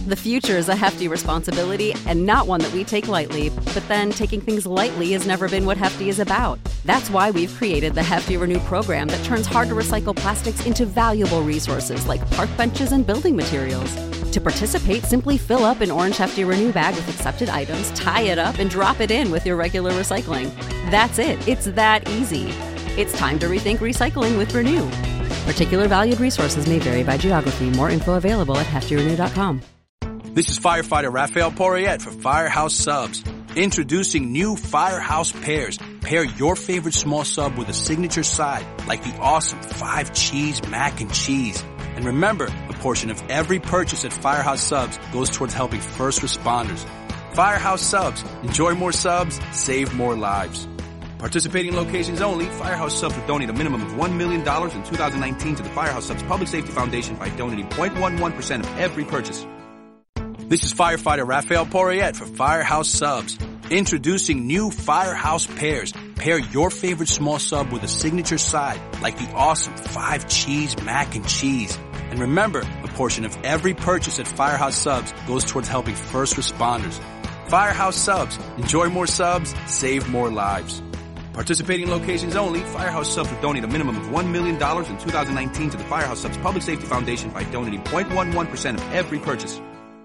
The future is a hefty responsibility and not one that we take lightly, but then taking things lightly has never been what Hefty is about. That's why we've created the Hefty Renew program that turns hard-to-recycle plastics into valuable resources like park benches and building materials. To participate, simply fill up an orange Hefty Renew bag with accepted items, tie it up, and drop it in with your regular recycling. That's it. It's that easy. It's time to rethink recycling with Renew. Particular valued resources may vary by geography. More info available at heftyrenew.com. This is firefighter Raphael Porriette for Firehouse Subs. Introducing new Firehouse Pairs. Pair your favorite small sub with a signature side, like the awesome 5-cheese mac and cheese. And remember, a portion of every purchase at Firehouse Subs goes towards helping first responders. Firehouse Subs. Enjoy more subs, save more lives. Participating locations only. Firehouse Subs will donate a minimum of $1 million in 2019 to the Firehouse Subs Public Safety Foundation by donating 0.11% of every purchase. This is firefighter Raphael Porriette for Firehouse Subs. Introducing new Firehouse Pairs. Pair your favorite small sub with a signature side, like the awesome 5-cheese mac and cheese. And remember, a portion of every purchase at Firehouse Subs goes towards helping first responders. Firehouse Subs. Enjoy more subs, save more lives. Participating locations only. Firehouse Subs will donate a minimum of $1 million in 2019 to the Firehouse Subs Public Safety Foundation by donating 0.11% of every purchase.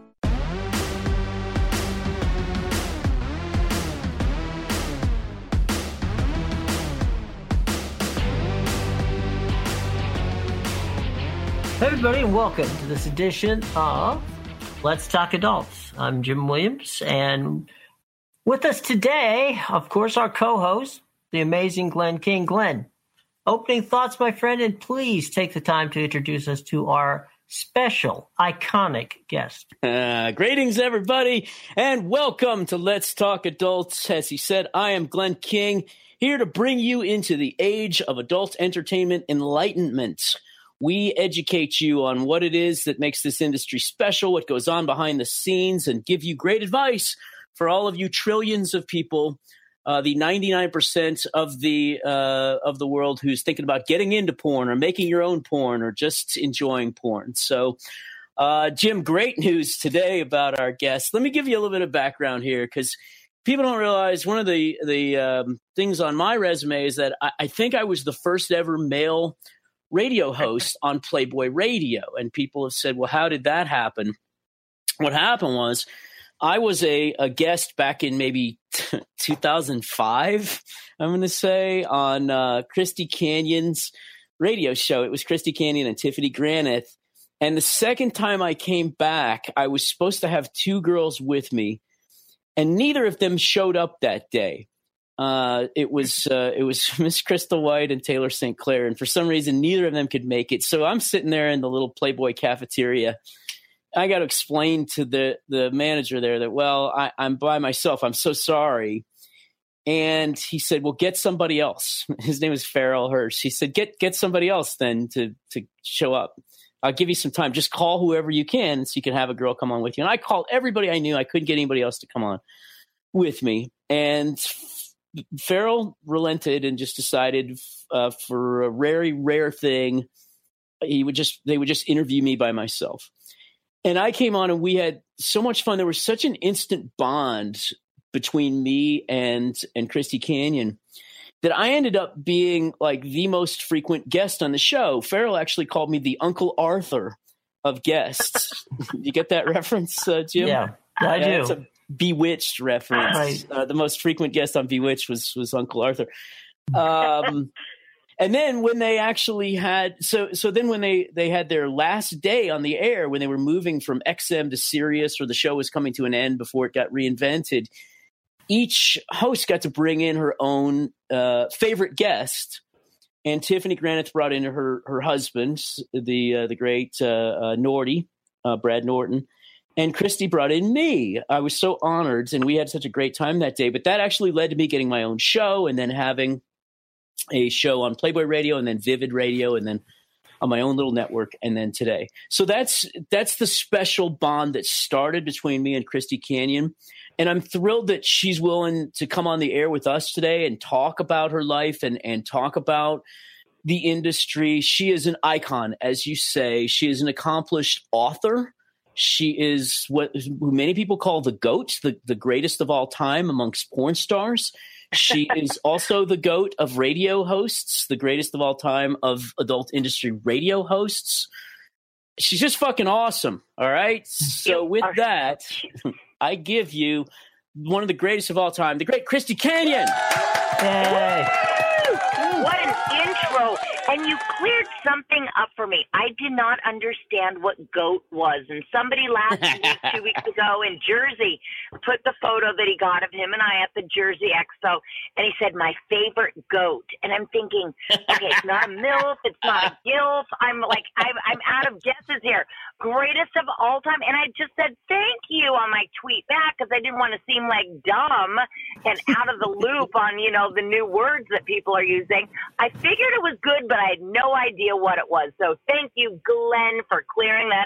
Hey everybody, and welcome to this edition of Let's Talk Adults. I'm Jim Williams, and with us today, of course, our co-host, the amazing Glenn King. Glenn, opening thoughts, my friend, and please take the time to introduce us to our special, iconic guest. Greetings, everybody, and welcome to Let's Talk Adults. As he said, I am Glenn King, here to bring you into the age of adult entertainment enlightenment. We educate you on what it is that makes this industry special, what goes on behind the scenes, and give you great advice for all of you trillions of people, the 99% of the world who's thinking about getting into porn or making your own porn or just enjoying porn. So, Jim, great news today about our guest. Let me give you a little bit of background here, because people don't realize one of the things on my resume is that I think I was the first ever male radio host on Playboy Radio. And people have said, well, how did that happen? What happened was I was a guest back in maybe 2005, I'm going to say, on Christy Canyon's radio show. It was Christy Canyon and Tiffany Granith. And the second time I came back, I was supposed to have two girls with me, and neither of them showed up that day. It was Miss Crystal White and Taylor St. Clair, and for some reason, neither of them could make it. So I'm sitting there in the little Playboy cafeteria. I got to explain to the manager there that, well, I'm by myself. I'm so sorry. And he said, well, get somebody else. His name is Farrell Hirsch. He said, get somebody else then to show up. I'll give you some time. Just call whoever you can so you can have a girl come on with you. And I called everybody I knew. I couldn't get anybody else to come on with me. And Farrell relented and just decided for a very rare thing, they would just interview me by myself. And I came on and we had so much fun. There was such an instant bond between me and Christy Canyon that I ended up being like the most frequent guest on the show. Farrell actually called me the Uncle Arthur of guests. You get that reference, Jim? Yeah, I do. It's a Bewitched reference. Right. The most frequent guest on Bewitched was Uncle Arthur. And then when they actually had, so then when they had their last day on the air, when they were moving from XM to Sirius, or the show was coming to an end before it got reinvented, each host got to bring in her own favorite guest. And Tiffany Granith brought in her husband, the great Norty, Brad Norton. And Christy brought in me. I was so honored, and we had such a great time that day. But that actually led to me getting my own show, and then having a show on Playboy Radio, and then Vivid Radio, and then on my own little network, and then today. So that's the special bond that started between me and Christy Canyon. And I'm thrilled that she's willing to come on the air with us today and talk about her life and talk about the industry. She is an icon, as you say. She is an accomplished author. She is who many people call the GOAT, the greatest of all time amongst porn stars. She is also the GOAT of radio hosts, the greatest of all time of adult industry radio hosts. She's just fucking awesome. All right. So with that, I give you one of the greatest of all time, the great Christy Canyon. Yay. What an intro. And you cleared something up for me. I did not understand what GOAT was. And somebody last week, 2 weeks ago in Jersey, put the photo that he got of him and I at the Jersey Expo. And he said, my favorite GOAT. And I'm thinking, okay, it's not a MILF. It's not a GILF. I'm out of guesses here. Greatest of all time. And I just said, thank you on my tweet back because I didn't want to seem like dumb and out of the loop on, the new words that people are using. I figured it was good, but I had no idea what it was. So thank you, Glenn, for clearing that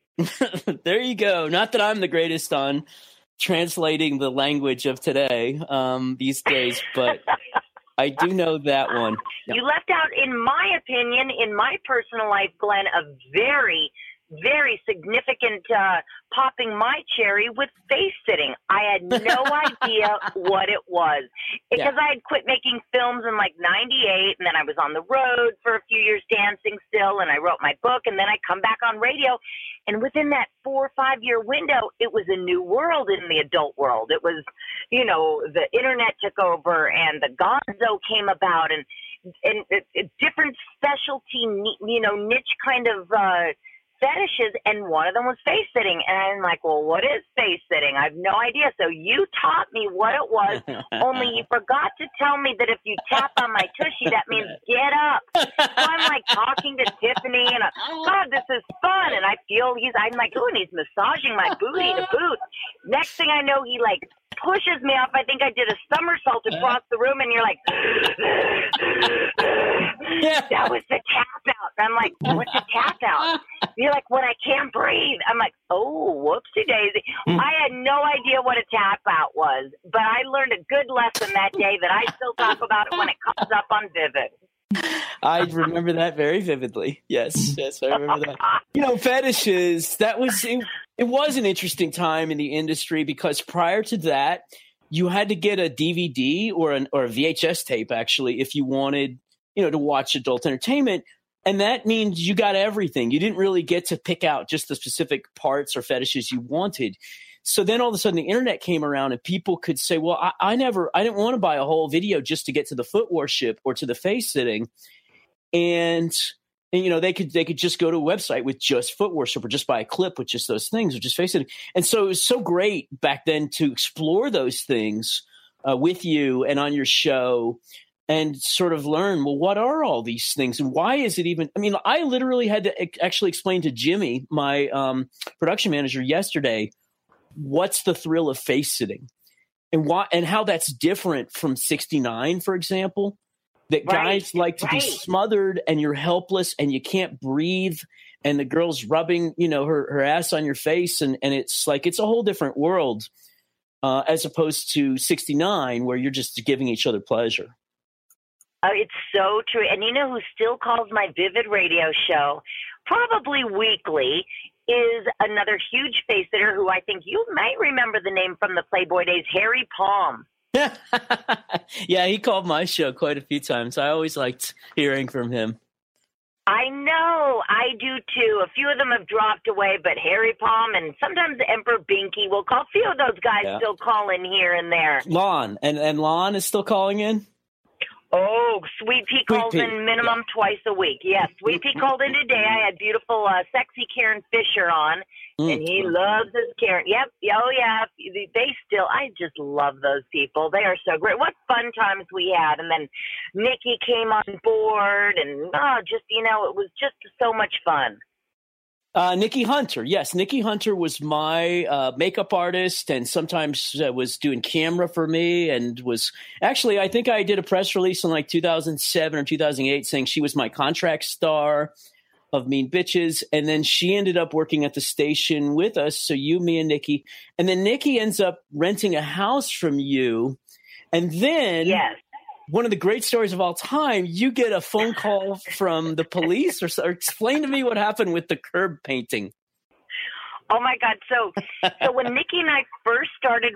up. There you go. Not that I'm the greatest on translating the language of today these days, but I do know that one. You left out, in my opinion, in my personal life, Glenn, a very, very significant popping my cherry with face sitting. I had no idea what it was because I had quit making films in like 98, and then I was on the road for a few years dancing still, and I wrote my book, and then I come back on radio. And within that 4 or 5 year window, it was a new world in the adult world. It was, the internet took over and the gonzo came about and different specialty, niche kind of fetishes, and one of them was face sitting. And I'm like, well, what is face sitting? I have no idea. So you taught me what it was, only you forgot to tell me that if you tap on my tushy, that means get up. So I'm like talking to Tiffany, and God, this is fun. And I'm like, ooh, and he's massaging my booty to boot. Next thing I know, he like pushes me off. I think I did a somersault across the room, and you're like, that was the tap out. And I'm like, what's a tap out? You're like, when I can't breathe. I'm like, oh, whoopsie daisy. I had no idea what a tap out was, but I learned a good lesson that day that I still talk about it when it comes up on Vivid. I remember that very vividly. Yes, I remember that. Fetishes, it was an interesting time in the industry because prior to that, you had to get a DVD or a VHS tape, actually, if you wanted, to watch adult entertainment. And that means you got everything. You didn't really get to pick out just the specific parts or fetishes you wanted. So then all of a sudden the internet came around and people could say, well, I didn't want to buy a whole video just to get to the foot worship or to the face sitting. And they could just go to a website with just foot worship or just buy a clip with just those things or just face sitting. And so it was so great back then to explore those things with you and on your show and sort of learn, well, what are all these things and why is it even, I literally had to actually explain to Jimmy, my production manager yesterday, what's the thrill of face sitting and why, and how that's different from 69, for example, that guys like to be smothered and you're helpless and you can't breathe and the girl's rubbing, her ass on your face. And it's like, it's a whole different world as opposed to 69 where you're just giving each other pleasure. It's so true. And you know who still calls my Vivid radio show, probably weekly, is another huge face sitter who I think you might remember the name from the Playboy days, Harry Palm. Yeah, he called my show quite a few times. I always liked hearing from him. I know. I do too. A few of them have dropped away, but Harry Palm and sometimes Emperor Binky will call. A few of those guys still call in here and there. Lon. And Lon is still calling in? Oh, Sweet Pea calls in minimum twice a week. Yes, Sweet Pea called in today. I had beautiful, sexy Karen Fisher on, and he loves his Karen. Yep. Oh, yeah. I just love those people. They are so great. What fun times we had. And then Nikki came on board, and it was just so much fun. Nikki Hunter. Yes, Nikki Hunter was my makeup artist and sometimes was doing camera for me and was actually, I think I did a press release in like 2007 or 2008 saying she was my contract star of Mean Bitches. And then she ended up working at the station with us. So you, me, and Nikki. And then Nikki ends up renting a house from you. And then one of the great stories of all time, you get a phone call from the police or explain to me what happened with the curb painting. Oh my God. So when Nikki and I first started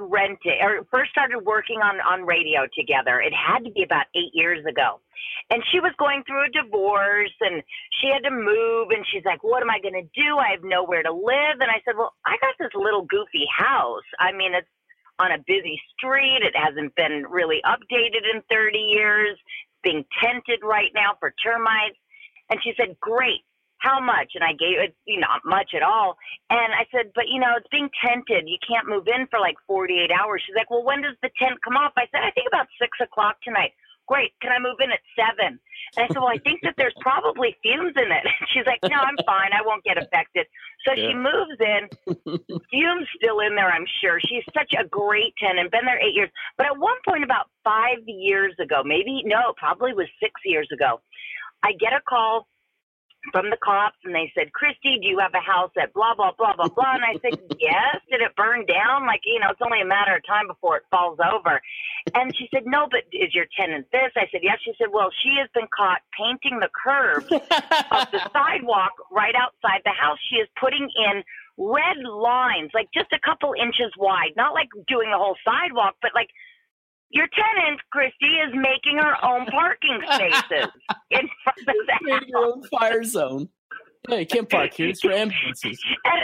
working on radio together, it had to be about 8 years ago. And she was going through a divorce and she had to move and she's like, what am I going to do? I have nowhere to live. And I said, well, I got this little goofy house. I mean, it's on a busy street. It hasn't been really updated in 30 years. It's being tented right now for termites. And she said, great. How much? And I gave it, not much at all. And I said, but it's being tented. You can't move in for like 48 hours. She's like, well, when does the tent come off? I said, I think about 6 o'clock tonight. Great. Can I move in at 7? And I said, well, I think that there's probably fumes in it. She's like, no, I'm fine. I won't get affected. So she moves in. Fumes still in there, I'm sure. She's such a great tenant, been there 8 years. But at one point about 5 years ago, probably was 6 years ago, I get a call from the cops, and they said, Christy, do you have a house at blah, blah, blah, blah, blah? And I said, yes. Did it burn down? Like, it's only a matter of time before it falls over. And she said, no, but is your tenant this? I said, yes. She said, well, she has been caught painting the curbs of the sidewalk right outside the house. She is putting in red lines, like just a couple inches wide, not like doing the whole sidewalk, but like, your tenant, Christy, is making her own parking spaces in front of the house. Your own fire zone. No, you can't park here. It's for ambulances.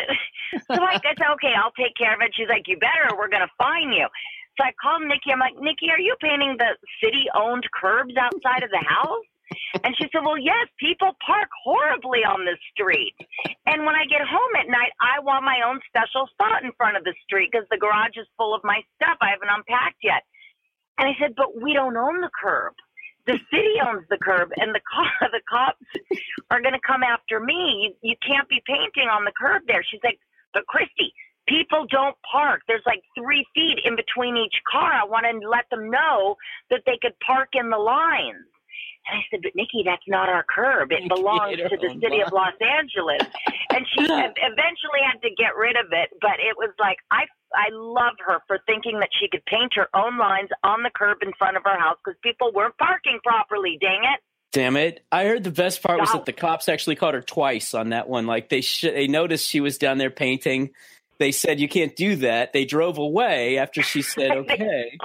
So I said, okay, I'll take care of it. She's like, you better, or we're going to fine you. So I called Nikki. I'm like, Nikki, are you painting the city-owned curbs outside of the house? And she said, well, yes, people park horribly on the street. And when I get home at night, I want my own special spot in front of the street because the garage is full of my stuff. I haven't unpacked yet. And I said, but we don't own the curb. The city owns the curb, and the cops are going to come after me. You can't be painting on the curb there. She's like, but Christy, people don't park. There's like 3 feet in between each car. I want to let them know that they could park in the lines. And I said, but Nikki, that's not our curb. It belongs to the city of Los Angeles. And she eventually had to get rid of it. But it was like, I love her for thinking that she could paint her own lines on the curb in front of her house because people weren't parking properly. Dang it. Damn it. I heard the best part was that the cops actually caught her twice on that one. Like they noticed she was down there painting. They said, you can't do that. They drove away after she said, okay.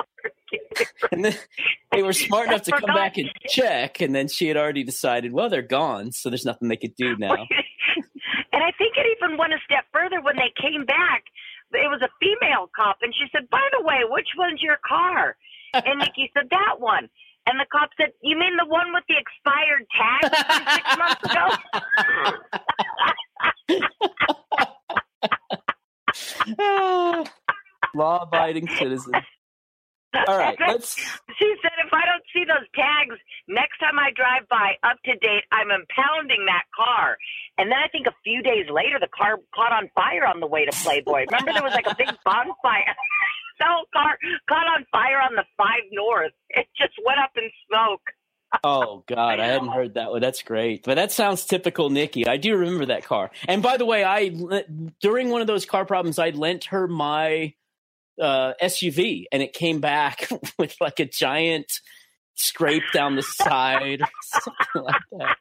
And then they were smart enough to come back and check. And then she had already decided, well, they're gone. So there's nothing they could do now. And I think it even went a step further when they came back. It was a female cop. And she said, by the way, which one's your car? And Nikki said, that one. And the cop said, you mean the one with the expired tag 6 months ago? Law-abiding citizen. All right, She said, if I don't see those tags next time I drive by up to date, I'm impounding that car. And then I think a few days later, the car caught on fire on the way to Playboy. Remember there was like a big bonfire? The whole car caught on fire on the 5 North. It just went up in smoke. Oh, God, I hadn't heard that one. That's great. But that sounds typical Nikki. I do remember that car. And by the way, during one of those car problems, I lent her my SUV, and it came back with like a giant scrape down the side, something like that.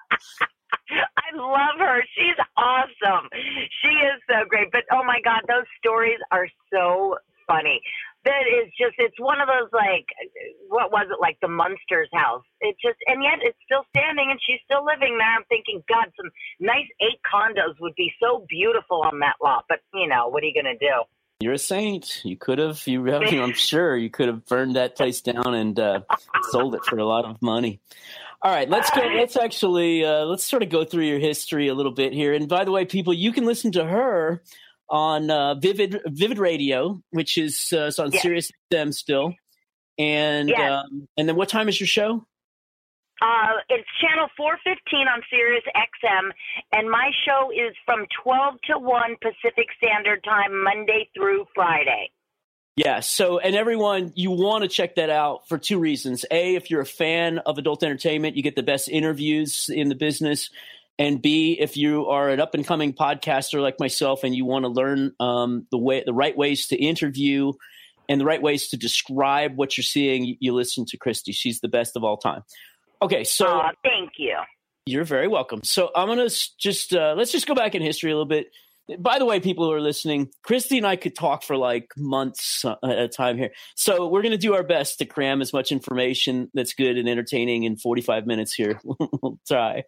I love her. She's awesome. She is so great. But oh my God, those stories are so funny. That is just, it's one of those, like, what was it, like the Munsters house. It just, and yet it's still standing and she's still living there. I'm thinking, God, some nice 8 condos would be so beautiful on that lot. But, what are you going to do? You're a saint. You could have, I'm sure you could have burned that place down and sold it for a lot of money. All right, let's sort of go through your history a little bit here. And by the way, people, you can listen to her on Vivid Radio, which is on Sirius XM still. And then what time is your show? It's channel 415 on Sirius XM, and my show is from 12 to 1 Pacific Standard Time, Monday through Friday. Yeah, so, and everyone, you want to check that out for 2 reasons. A, if you're a fan of adult entertainment, you get the best interviews in the business. And B, if you are an up-and-coming podcaster like myself and you want to learn the right ways to interview and the right ways to describe what you're seeing, you listen to Christy. She's the best of all time. Okay, so thank you. You're very welcome. So I'm going to let's just go back in history a little bit. by the way, people who are listening, Christy and I could talk for like months at a time here. So we're going to do our best to cram as much information that's good and entertaining in 45 minutes here. We'll try.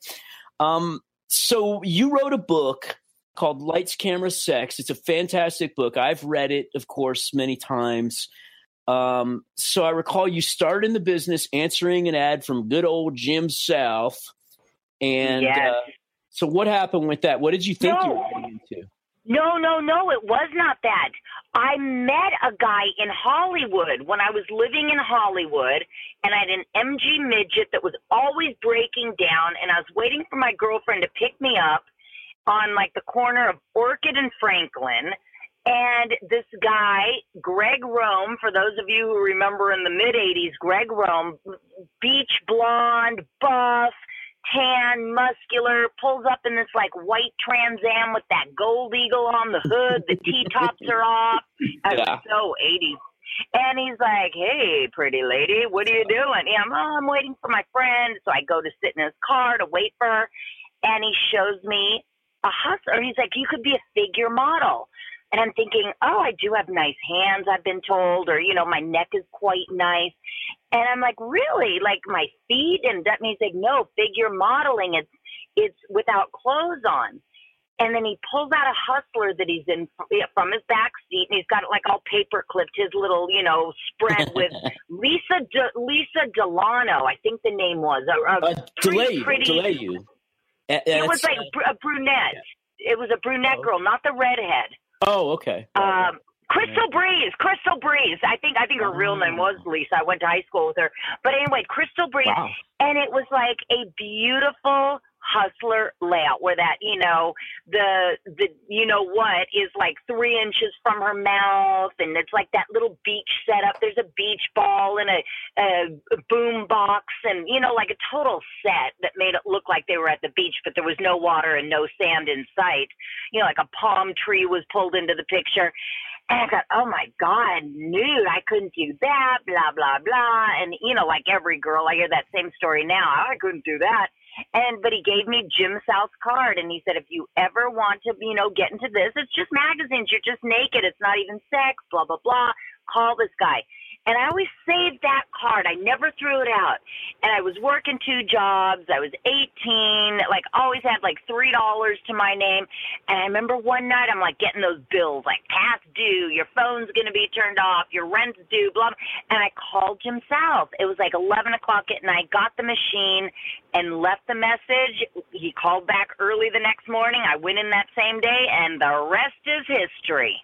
So you wrote a book called Lights, Camera, Sex. It's a fantastic book. I've read it, of course, many times. So I recall you started in the business answering an ad from good old Jim South. And so what happened with that? What did you think you were getting into? No, it was not that. I met a guy in Hollywood when I was living in Hollywood, and I had an MG midget that was always breaking down, and I was waiting for my girlfriend to pick me up on like the corner of Orchid and Franklin. And this guy, Greg Rome, for those of you who remember in the mid-'80s, Greg Rome, beach blonde, buff, tan, muscular, pulls up in this like white Trans Am with that gold eagle on the hood. The T-tops are off. I was so 80s. And he's like, hey, pretty lady, what are you doing? Yeah, I'm waiting for my friend. So I go to sit in his car to wait for her. And he shows me a hustler. He's like, you could be a figure model. And I'm thinking, oh, I do have nice hands, I've been told, or, you know, my neck is quite nice. And I'm like, really? Like my feet? And that means like, no, figure modeling, it's without clothes on. And then he pulls out a hustler that he's in from his back seat, and he's got it like all paper clipped, his little, you know, spread with Lisa Delano, I think the name was. DeLayu. It was like a brunette. It was a brunette girl, not the redhead. Oh, okay. Crystal Breeze. I think her real name was Lisa. I went to high school with her. But anyway, Crystal Breeze. Wow. And it was like a beautiful hustler layout where that, you know, the you know what is like 3 inches from her mouth, and it's like that little beach setup. There's a beach ball and a boom box, and you know, like a total set that made it look like they were at the beach, but there was no water and no sand in sight. You know, like a palm tree was pulled into the picture. And I thought, oh my God, nude, I couldn't do that, blah, blah, blah. And, you know, like every girl, I hear that same story now. I couldn't do that. But he gave me Jim South's card, and he said, if you ever want to, you know, get into this, it's just magazines. You're just naked. It's not even sex, blah, blah, blah. Call this guy. And I always saved that card. I never threw it out. And I was working 2 jobs. I was 18, like always had like $3 to my name. And I remember one night I'm like getting those bills, like past due, your phone's going to be turned off, your rent's due, blah, blah. And I called Jim South. It was like 11 o'clock at night, got the machine and left the message. He called back early the next morning. I went in that same day, and the rest is history.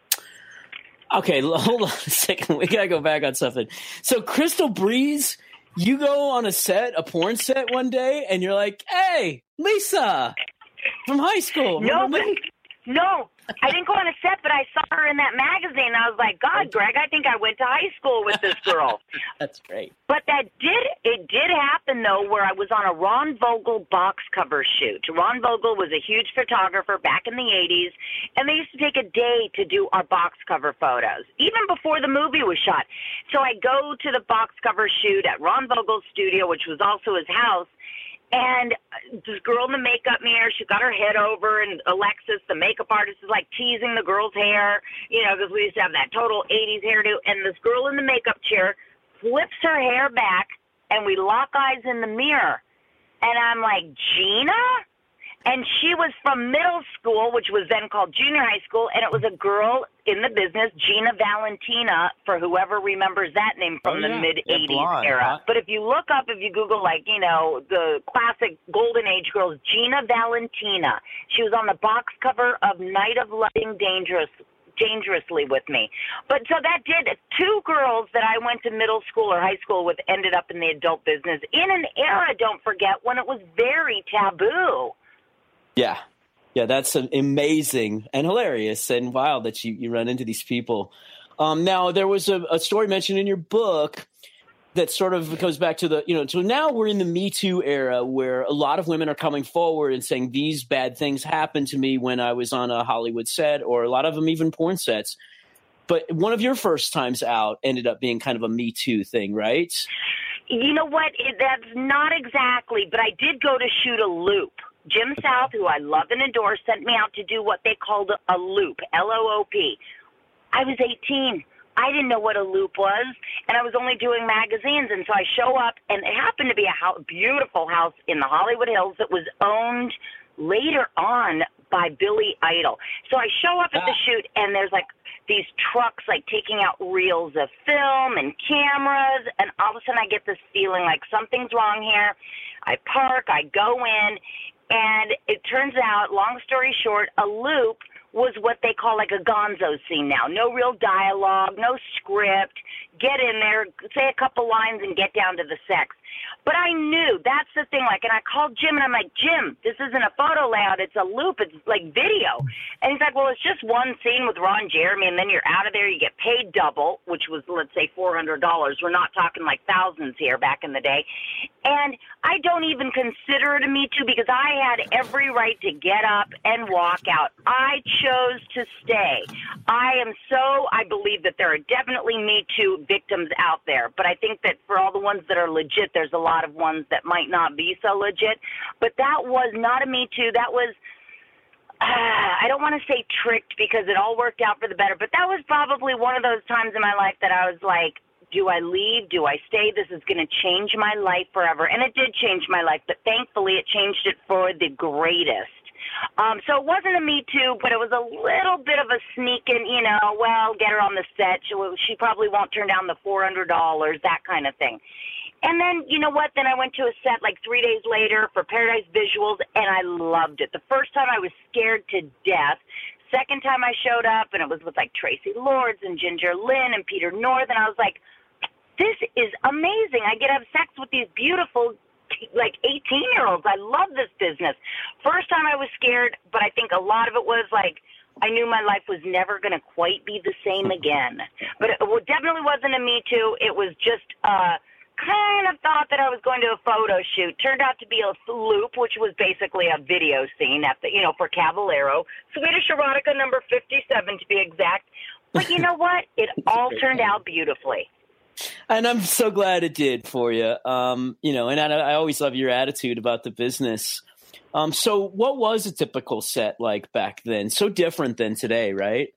Okay, hold on a second. We got to go back on something. So Crystal Breeze, you go on a porn set one day, and you're like, hey, Lisa from high school. No, I didn't go on a set, but I saw her in that magazine. I was like, God, Greg, I think I went to high school with this girl. That's great. But it did happen, though, where I was on a Ron Vogel box cover shoot. Ron Vogel was a huge photographer back in the 80s, and they used to take a day to do our box cover photos, even before the movie was shot. So I go to the box cover shoot at Ron Vogel's studio, which was also his house. And this girl in the makeup mirror, she got her head over, and Alexis, the makeup artist, is like teasing the girl's hair, you know, because we used to have that total 80s hairdo. And this girl in the makeup chair flips her hair back, and we lock eyes in the mirror. And I'm like, Gina? And she was from middle school, which was then called junior high school, and it was a girl in the business, Gina Valentina, for whoever remembers that name from the mid-'80s era. Huh? But if you Google, like, you know, the classic golden age girls, Gina Valentina. She was on the box cover of Night of Loving Dangerously with me. But so that did 2 girls that I went to middle school or high school with ended up in the adult business in an era, don't forget, when it was very taboo. Yeah, that's amazing and hilarious and wild that you run into these people. Now, there was a story mentioned in your book that sort of goes back to so now we're in the Me Too era where a lot of women are coming forward and saying these bad things happened to me when I was on a Hollywood set, or a lot of them even porn sets. But one of your first times out ended up being kind of a Me Too thing, right? You know what? That's not exactly, but I did go to shoot a loop. Jim South, who I love and adore, sent me out to do what they called a loop, L-O-O-P. I was 18. I didn't know what a loop was, and I was only doing magazines. And so I show up, and it happened to be a beautiful house in the Hollywood Hills that was owned later on by Billy Idol. So I show up at the shoot, and there's like these trucks like taking out reels of film and cameras, and all of a sudden I get this feeling like something's wrong here. I park, I go in, and it turns out, long story short, a loop was what they call like a gonzo scene now. No real dialogue, no script. Get in there, say a couple lines, and get down to the sex. But I knew, that's the thing, like, and I called Jim, and I'm like, Jim, this isn't a photo layout, it's a loop, it's like video. And he's like, well, it's just one scene with Ron Jeremy, and then you're out of there, you get paid double, which was, let's say, $400. We're not talking like thousands here back in the day. And I don't even consider it a Me Too because I had every right to get up and walk out. I chose to stay. I believe that there are definitely Me Too victims out there, but I think that for all the ones that are legit, there's a lot of ones that might not be so legit. But that was not a Me Too. That was, I don't want to say tricked because it all worked out for the better, but that was probably one of those times in my life that I was like, do I leave? Do I stay? This is going to change my life forever. And it did change my life, but thankfully it changed it for the greatest. So it wasn't a Me Too, but it was a little bit of a sneaking, well, get her on the set. She probably won't turn down the $400, that kind of thing. And then, you know what? Then I went to a set like 3 days later for Paradise Visuals, and I loved it. The first time I was scared to death. Second time I showed up, and it was with like Tracy Lords and Ginger Lynn and Peter North, and I was like, this is amazing. I get to have sex with these beautiful, like 18-year-olds. I love this business. First time I was scared, but I think a lot of it was like I knew my life was never going to quite be the same again. But it definitely wasn't a Me Too. It was just kind of thought that I was going to a photo shoot. Turned out to be a loop, which was basically a video scene at the, for Caballero. Swedish Erotica number 57 to be exact. But you know what? It all turned out beautifully. And I'm so glad it did for you. And I always love your attitude about the business. So what was a typical set like back then? So different than today, right?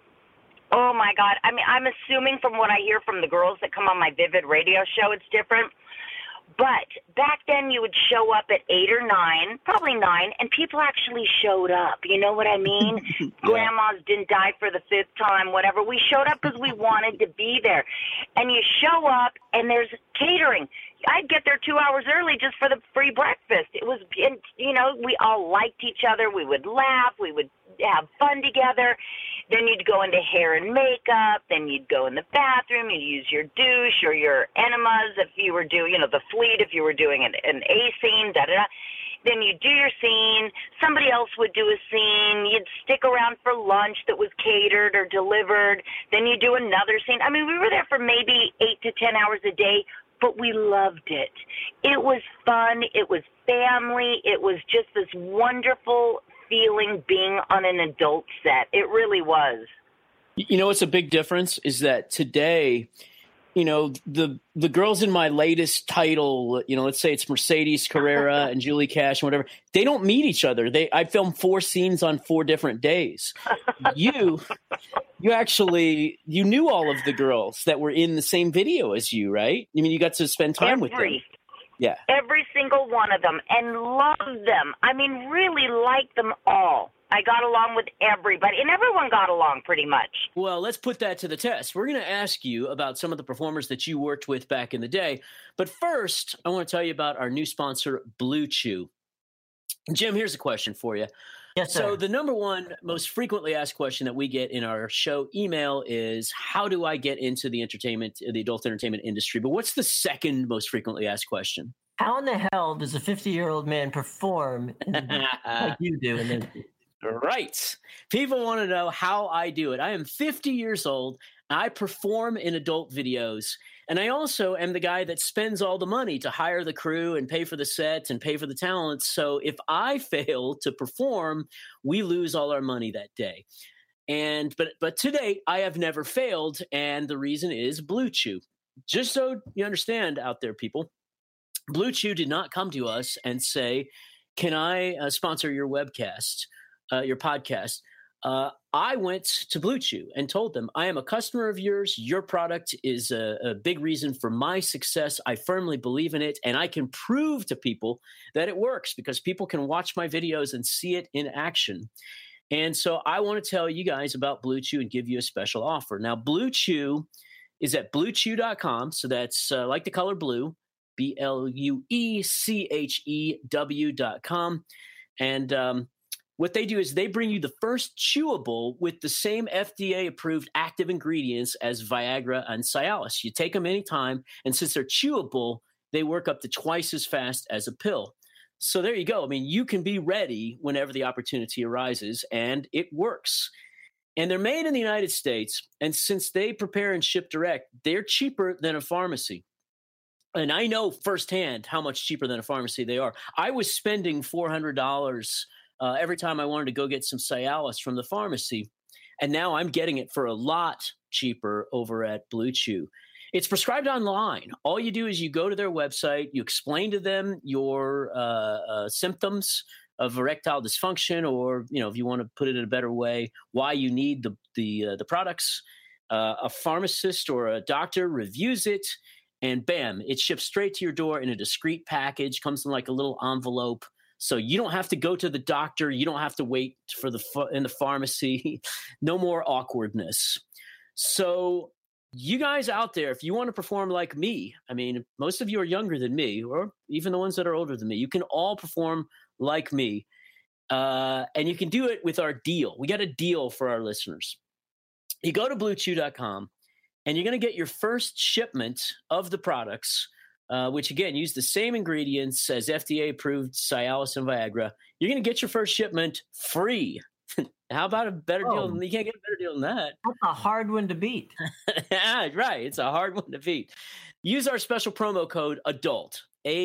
Oh, my God. I mean, I'm assuming from what I hear from the girls that come on my Vivid radio show, it's different. But back then you would show up at 8 or 9, probably 9, and people actually showed up. You know what I mean? Yeah. Grandmas didn't die for the 5th time, whatever. We showed up because we wanted to be there. And you show up, and there's catering. I'd get there 2 hours early just for the free breakfast. It was, we all liked each other. We would laugh. We would have fun together. Then you'd go into hair and makeup. Then you'd go in the bathroom. You'd use your douche or your enemas if you were doing, the fleet if you were doing an A scene, da-da-da. Then you'd do your scene. Somebody else would do a scene. You'd stick around for lunch that was catered or delivered. Then you'd do another scene. I mean, we were there for maybe 8 to 10 hours a day, but we loved it. It was fun. It was family. It was just this wonderful feeling being on an adult set. It really was. What's a big difference is that today, the girls in my latest title, let's say it's Mercedes Carrera and Julie Cash and whatever, they don't meet each other. I filmed 4 scenes on 4 different days. You knew all of the girls that were in the same video as you, right? I mean, you got to spend time with them. Yeah. Every single one of them, and loved them. I mean, really liked them all. I got along with everybody, and everyone got along pretty much. Well, let's put that to the test. We're going to ask you about some of the performers that you worked with back in the day. But first, I want to tell you about our new sponsor, Blue Chew. Jim, here's a question for you. Yes, sir. So the number one most frequently asked question that we get in our show email is, how do I get into the adult entertainment industry? But what's the second most frequently asked question? How in the hell does a 50-year-old man perform like you do? Right. People want to know how I do it. I am 50 years old. I perform in adult videos. And I also am the guy that spends all the money to hire the crew and pay for the sets and pay for the talents. So if I fail to perform, we lose all our money that day. But to date, I have never failed. And the reason is Blue Chew. Just so you understand out there, people, Blue Chew did not come to us and say, can I sponsor your webcast, your podcast? I went to Blue Chew and told them, I am a customer of yours. Your product is a big reason for my success. I firmly believe in it, and I can prove to people that it works because people can watch my videos and see it in action. And so I want to tell you guys about Blue Chew and give you a special offer. Now, Blue Chew is at bluechew.com. So that's like the color blue, BLUECHEW.com. And what they do is they bring you the first chewable with the same FDA-approved active ingredients as Viagra and Cialis. You take them anytime, and since they're chewable, they work up to twice as fast as a pill. So there you go. I mean, you can be ready whenever the opportunity arises, and it works. And they're made in the United States, and since they prepare and ship direct, they're cheaper than a pharmacy. And I know firsthand how much cheaper than a pharmacy they are. I was spending $400 every time I wanted to go get some Cialis from the pharmacy. And now I'm getting it for a lot cheaper over at Blue Chew. It's prescribed online. All you do is you go to their website, you explain to them your symptoms of erectile dysfunction, or, you know, if you want to put it in a better way, why you need the products. A pharmacist or a doctor reviews it, and bam, it ships straight to your door in a discreet package, comes in like a little envelope. So you don't have to go to the doctor. You don't have to wait for in the pharmacy. No more awkwardness. So you guys out there, if you want to perform like me, I mean, most of you are younger than me, or even the ones that are older than me. You can all perform like me. And you can do it with our deal. We got a deal for our listeners. You go to bluechew.com, and you're going to get your first shipment of the products, which, again, use the same ingredients as FDA-approved Cialis and Viagra. You're going to get your first shipment free. How about a better deal? You can't get a better deal than that. That's a hard one to beat. Right. It's a hard one to beat. Use our special promo code ADULT,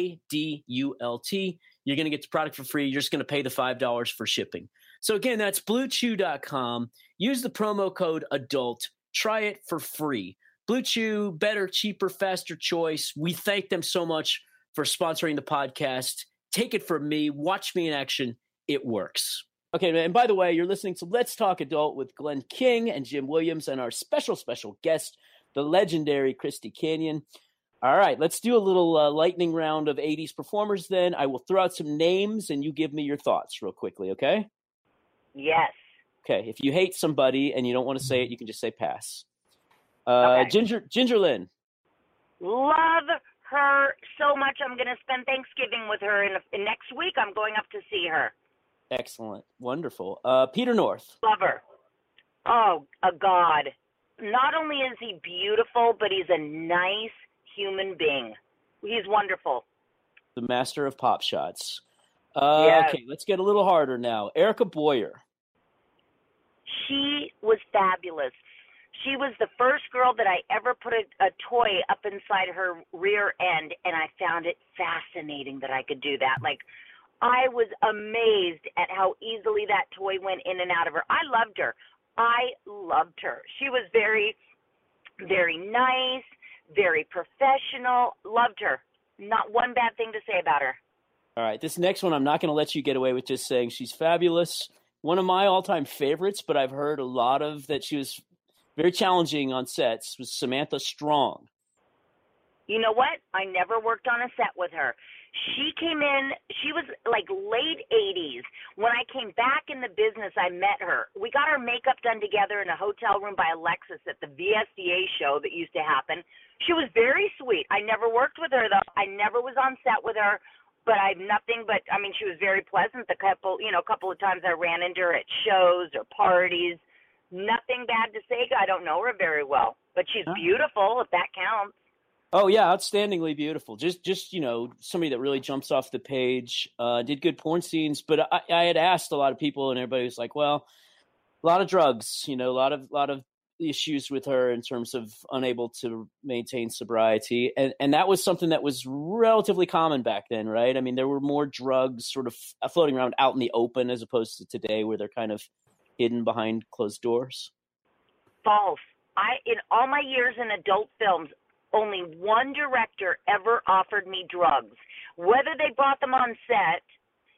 ADULT. You're going to get the product for free. You're just going to pay the $5 for shipping. So, again, that's bluechew.com. Use the promo code ADULT. Try it for free. Blue Chew, better, cheaper, faster choice. We thank them so much for sponsoring the podcast. Take it from me. Watch me in action. It works. Okay, and by the way, you're listening to Let's Talk Adult with Glenn King and Jim Williams and our special guest, the legendary Christy Canyon. All right, let's do a little lightning round of 80s performers then. I will throw out some names and you give me your thoughts real quickly, okay? Yes. Okay, if you hate somebody and you don't want to say it, you can just say pass. Okay. Ginger Lynn. Love her so much. I'm going to spend Thanksgiving with her in next week. I'm going up to see her. Excellent. Wonderful. Peter North. Love her. Oh, a god. Not only is he beautiful, but he's a nice human being. He's wonderful. The master of pop shots. Yes. Okay, let's get a little harder now. Erica Boyer. She was fabulous. She was the first girl that I ever put a toy up inside her rear end, and I found it fascinating that I could do that. Like, I was amazed at how easily that toy went in and out of her. I loved her. She was very, very nice, very professional. Loved her. Not one bad thing to say about her. All right, this next one, I'm not going to let you get away with just saying she's fabulous. One of my all-time favorites, but I've heard a lot of that she was very challenging on sets, was Samantha Strong. You know what? I never worked on a set with her. She came in, she was like late 80s. When I came back in the business, I met her. We got our makeup done together in a hotel room by Alexis at the VSDA show that used to happen. She was very sweet. I never worked with her, though. I never was on set with her, but she was very pleasant. A couple of times I ran into her at shows or parties. Nothing bad to say. I don't know her very well, but she's beautiful, if that counts. Oh yeah, outstandingly beautiful. Just somebody that really jumps off the page. Did good porn scenes, but I had asked a lot of people, and everybody was like, "Well, a lot of drugs. A lot of issues with her in terms of unable to maintain sobriety, and that was something that was relatively common back then, right? I mean, there were more drugs sort of floating around out in the open as opposed to today, where they're kind of hidden behind closed doors. False. In all my years in adult films, only one director ever offered me drugs. Whether they brought them on set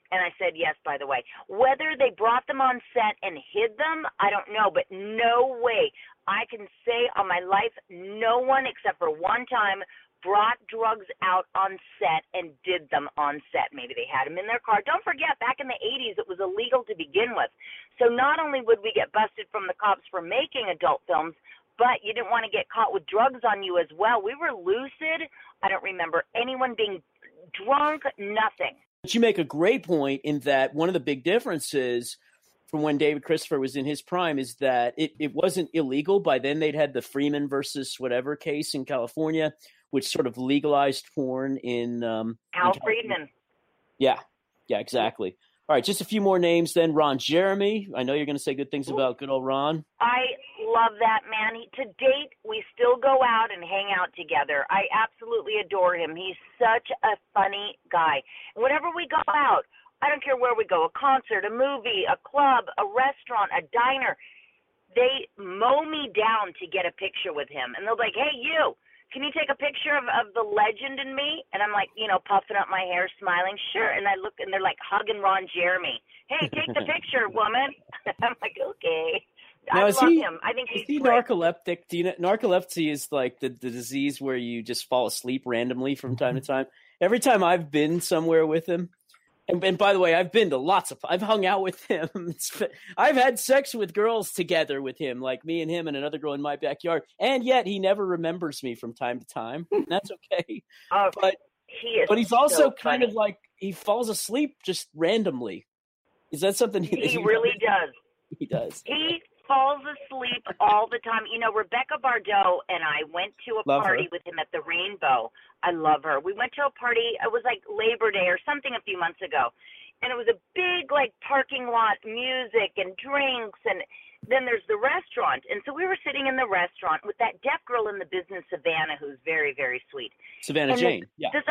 And I said yes, by the way. Whether they brought them on set and hid them, I don't know, but no way. I can say on my life, no one except for one time brought drugs out on set and did them on set. Maybe they had them in their car. Don't forget, back in the 80s, it was illegal to begin with. So not only would we get busted from the cops for making adult films, but you didn't want to get caught with drugs on you as well. We were lucid. I don't remember anyone being drunk, nothing. But you make a great point in that one of the big differences from when David Christopher was in his prime is that it wasn't illegal. By then they'd had the Freeman versus whatever case in California, which sort of legalized porn in Al Friedman. Yeah, exactly. All right, just a few more names then. Ron Jeremy. I know you're going to say good things about good old Ron. I love that man. To date, we still go out and hang out together. I absolutely adore him. He's such a funny guy. And whenever we go out, I don't care where we go, a concert, a movie, a club, a restaurant, a diner, they mow me down to get a picture with him. And they'll be like, hey, you, can you take a picture of the legend and me? And I'm like, puffing up my hair, smiling. Sure. And I look, and they're like hugging Ron Jeremy. Hey, take the picture, woman. I'm like, okay. Now, I love him. I think he's great. Narcoleptic? Do you know, narcolepsy is like the disease where you just fall asleep randomly from time to time. Every time I've been somewhere with him, and by the way, I've been to I've hung out with him. I've had sex with girls together with him, like me and him and another girl in my backyard. And yet he never remembers me from time to time. That's okay. But he's also so kind of like, he falls asleep just randomly. Is that something he really does? He does. He falls asleep all the time. Rebecca Bardot and I went to a party with him at the Rainbow. I love her. We went to a party. It was like Labor Day or something a few months ago. And it was a big, like, parking lot, music and drinks. And then there's the restaurant. And so we were sitting in the restaurant with that deaf girl in the business, Savannah, who's very, very sweet. Savannah Jane.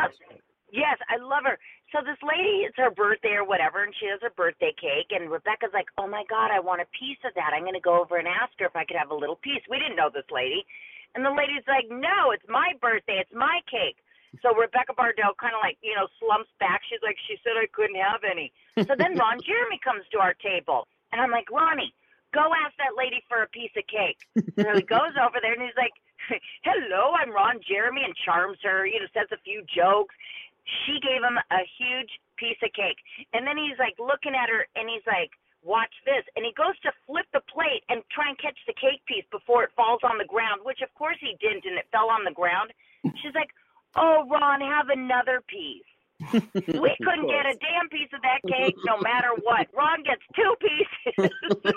Yes, I love her. So this lady, it's her birthday or whatever, and she has her birthday cake, and Rebecca's like, oh, my God, I want a piece of that. I'm going to go over and ask her if I could have a little piece. We didn't know this lady. And the lady's like, no, it's my birthday. It's my cake. So Rebecca Bardot kind of like, slumps back. She's like, she said I couldn't have any. So then Ron Jeremy comes to our table, and I'm like, Ronnie, go ask that lady for a piece of cake. So he goes over there, and he's like, hello, I'm Ron Jeremy, and charms her, says a few jokes. She gave him a huge piece of cake. And then he's like looking at her and he's like, watch this. And he goes to flip the plate and try and catch the cake piece before it falls on the ground, which of course he didn't, and it fell on the ground. She's like, oh, Ron, have another piece. We couldn't get a damn piece of that cake no matter what. Ron gets 2 pieces.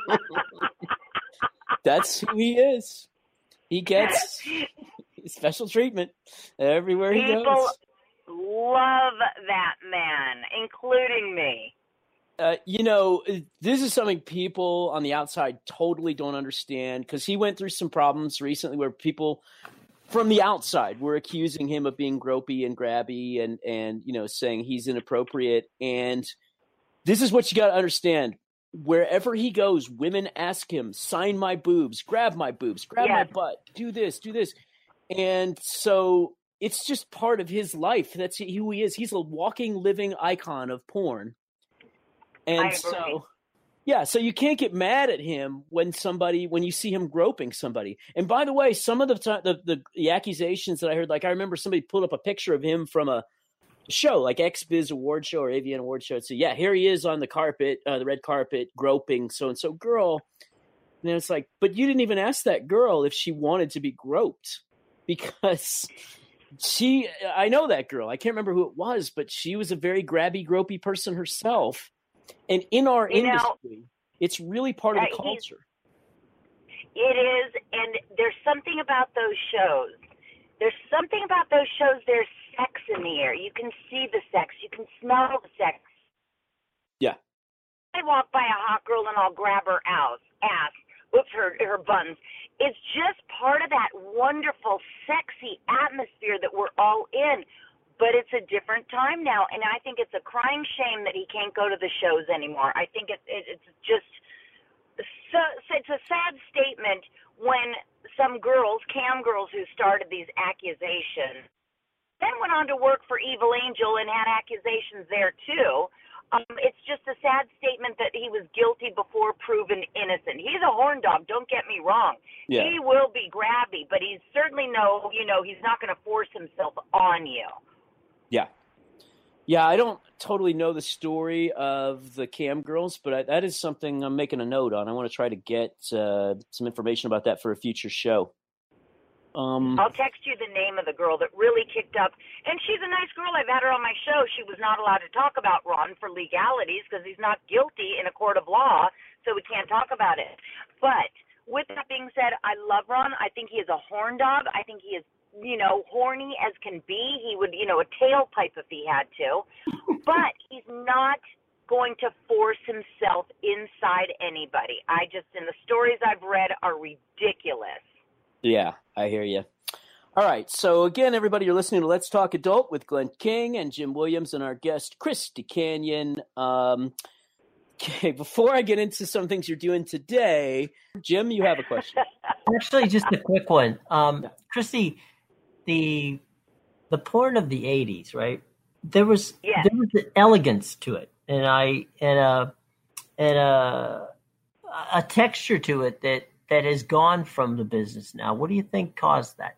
That's who he is. He gets special treatment everywhere he goes. Love that man, including me. This is something people on the outside totally don't understand, because he went through some problems recently where people from the outside were accusing him of being gropey and grabby and saying he's inappropriate. And this is what you got to understand. Wherever he goes, women ask him, sign my boobs, grab my butt, do this. And so it's just part of his life. That's who he is. He's a walking, living icon of porn. And so you can't get mad at him when you see him groping somebody. And by the way, some of the accusations that I heard, like I remember somebody pulled up a picture of him from a show, like XBiz award show or AVN award show. So here he is on the carpet, the red carpet, groping so-and-so girl. And it's like, but you didn't even ask that girl if she wanted to be groped, because I know that girl. I can't remember who it was, but she was a very grabby, gropey person herself. And in our industry, it's really part of the culture. It is, and there's something about those shows. There's There's sex in the air. You can see the sex. You can smell the sex. Yeah. I walk by a hot girl and I'll grab her ass. Her buns. It's just part of that wonderful, sexy atmosphere that we're all in. But it's a different time now, and I think it's a crying shame that he can't go to the shows anymore. I think it's just it's a sad statement when some girls, cam girls who started these accusations, then went on to work for Evil Angel and had accusations there too. It's just a sad statement that he was guilty before proven innocent. He's a horn dog, don't get me wrong. Yeah. He will be grabby, but he's certainly he's not going to force himself on you. Yeah. Yeah, I don't totally know the story of the cam girls, but that is something I'm making a note on. I want to try to get some information about that for a future show. I'll text you the name of the girl that really kicked up. And she's a nice girl. I've had her on my show. She was not allowed to talk about Ron for legalities because he's not guilty in a court of law, so we can't talk about it. But with that being said, I love Ron. I think he is a horn dog. I think he is, horny as can be. He would, a tailpipe if he had to. But he's not going to force himself inside anybody. In the stories I've read are ridiculous. Yeah, I hear you. All right. So again, everybody, you're listening to Let's Talk Adult with Glenn King and Jim Williams and our guest, Christy Canyon. Okay, before I get into some things you're doing today, Jim, you have a question. Actually, just a quick one. Christy, the porn of the 80s, right? There was an elegance to it, and a texture to it that has gone from the business now. What do you think caused that?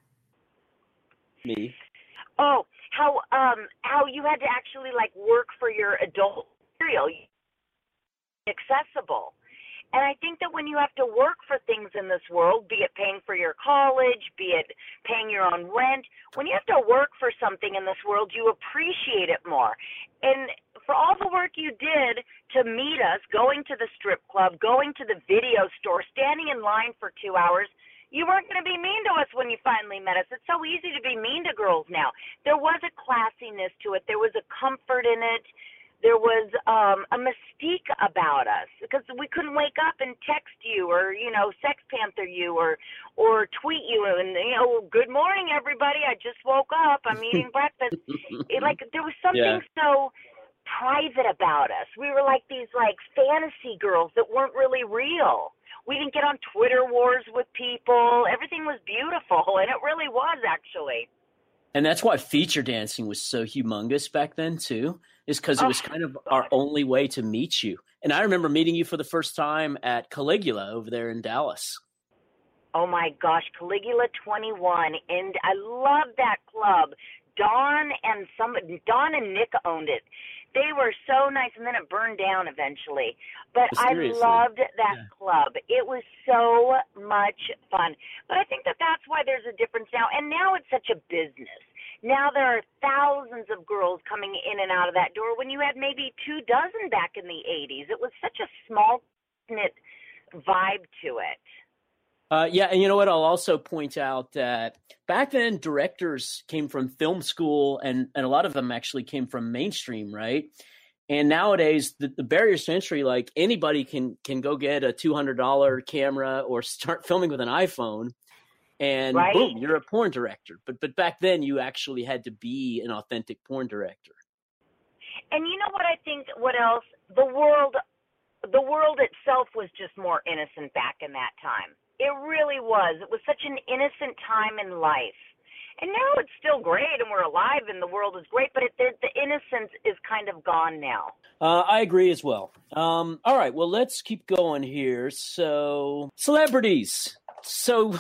Me. Oh, how you had to actually work for your adult material, accessible. And I think that when you have to work for things in this world, be it paying for your college, be it paying your own rent, when you have to work for something in this world, you appreciate it more. And for all the work you did to meet us, going to the strip club, going to the video store, standing in line for 2 hours, you weren't going to be mean to us when you finally met us. It's so easy to be mean to girls now. There was a classiness to it. There was a comfort in it. There was a mystique about us because we couldn't wake up and text you or, Sex Panther you or tweet you and, good morning, everybody. I just woke up. I'm eating breakfast. There was something so private about us. We were like these fantasy girls that weren't really real. We didn't get on Twitter wars with people. Everything was beautiful, and it really was actually. And that's why feature dancing was so humongous back then, too, is because it was kind of our only way to meet you. And I remember meeting you for the first time at Caligula over there in Dallas. Oh, my gosh, Caligula 21. And I love that club. Don and Nick owned it. They were so nice, and then it burned down eventually. But Seriously. I loved that club. It was so much fun. But I think that that's why there's a difference now. And now it's such a business. Now there are thousands of girls coming in and out of that door when you had maybe 24 back in the 80s. It was such a small-knit vibe to it. Yeah, and you know what? I'll also point out that back then, directors came from film school, and a lot of them actually came from mainstream, right? And nowadays, the barriers to entry, anybody can go get a $200 camera or start filming with an iPhone, and boom, you're a porn director. But back then, you actually had to be an authentic porn director. And you know what I think? What else? The world itself was just more innocent back in that time. It really was. It was such an innocent time in life. And now it's still great, and we're alive, and the world is great, but the innocence is kind of gone now. I agree as well. All right, well, let's keep going here. So, celebrities. So,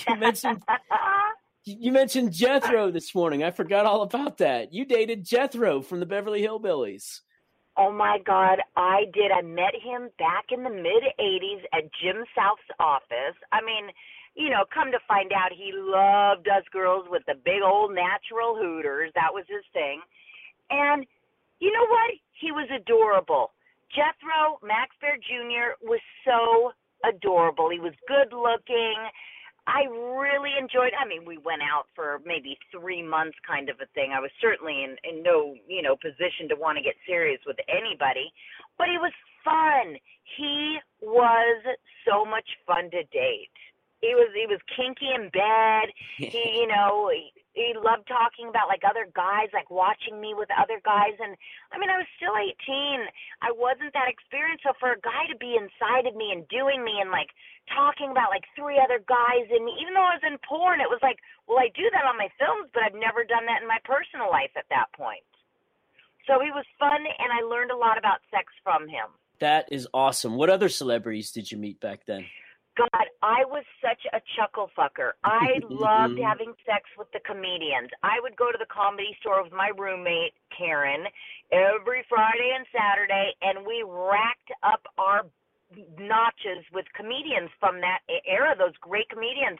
you mentioned Jethro this morning. I forgot all about that. You dated Jethro from the Beverly Hillbillies. Oh, my God, I did. I met him back in the mid-'80s at Jim South's office. I mean, come to find out he loved us girls with the big old natural hooters. That was his thing. And you know what? He was adorable. Jethro, Max Baer Jr., was so adorable. He was good-looking. I really enjoyed. We went out for maybe 3 months kind of a thing. I was certainly in no, position to want to get serious with anybody, but it was fun. He was so much fun to date. He was kinky in bed. He loved talking about other guys, watching me with other guys. And I was still 18. I wasn't that experienced. So for a guy to be inside of me and doing me and talking about 3 other guys in me, even though I was in porn, it was well, I do that on my films, but I've never done that in my personal life at that point. So he was fun, and I learned a lot about sex from him. That is awesome. What other celebrities did you meet back then? God, I was such a chuckle fucker. I loved having sex with the comedians. I would go to the Comedy Store with my roommate, Karen, every Friday and Saturday, and we racked up our notches with comedians from that era, those great comedians.